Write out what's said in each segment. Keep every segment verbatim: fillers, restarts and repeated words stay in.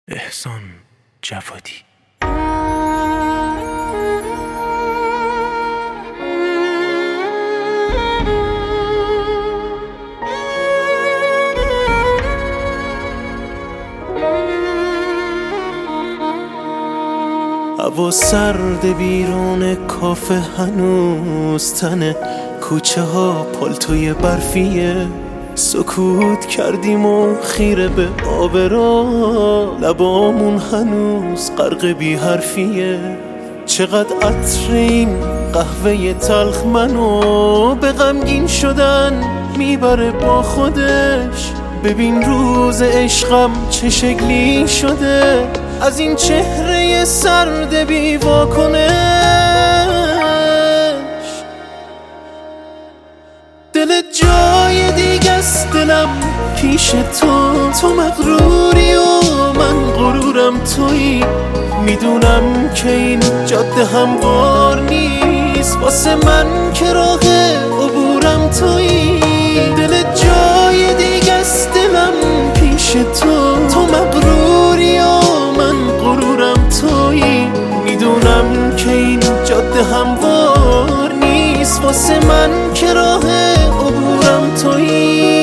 احسان جوادی. هوا سرد بیرون کافه هنوز تنه، کوچه ها پالتوی برفیه، سکوت کردیم و خیره به آب را، لبامون هنوز غرق بی حرفیه. چقدر عطر این قهوه تلخ منو به غمگین شدن میبره با خودش. ببین روز عشقم چه شکلی شده، از این چهره سرد بی واکنش. دل جای دیگه است، دلم پیش تو، تو مغروری و من غرورم تویی. میدونم که این جاده هموار نیست، واسه من که راه عبورم تویی. دل جای دیگه است، دلم پیش تو، تو مغروری و من غرورم تویی. میدونم که این جاده هموار نیست، واسه من که راه عبورم تویی.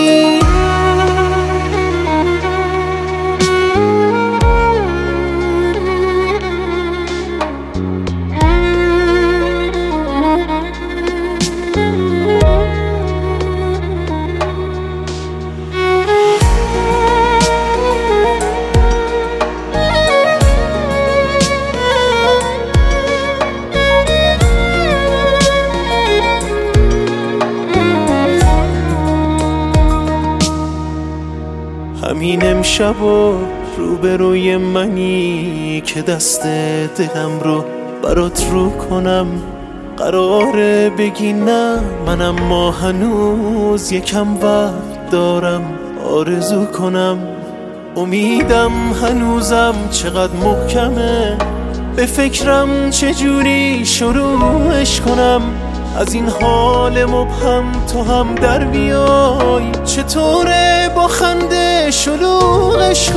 همین امشب و روبروی منی که دست دلم رو برات رو کنم. قراره بگی نه من، اما هنوز یکم وقت دارم آرزو کنم. امیدم هنوزم چقدر محکمه، به فکرم چجوری شروعش کنم. از این حال مبهم تو هم در بیای، چطوره با خنده شلوغش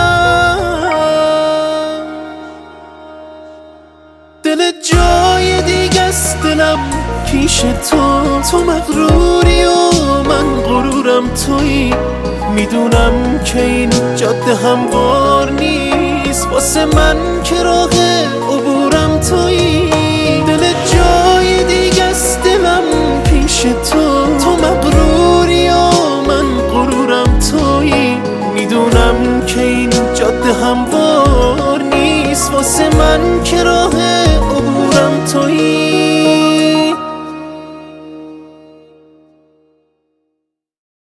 کنم. دل جای دیگه است، دلم پیش تو، تو مغروری و من غرورم تویی. میدونم که این جاده هموار نیست، واسه من که راه عبورم تویی. دل جای دیگه است، دلم پیش تو، تو مغروری و من غرورم تویی. میدونم که این جاده هموار نیست، واسه من که راه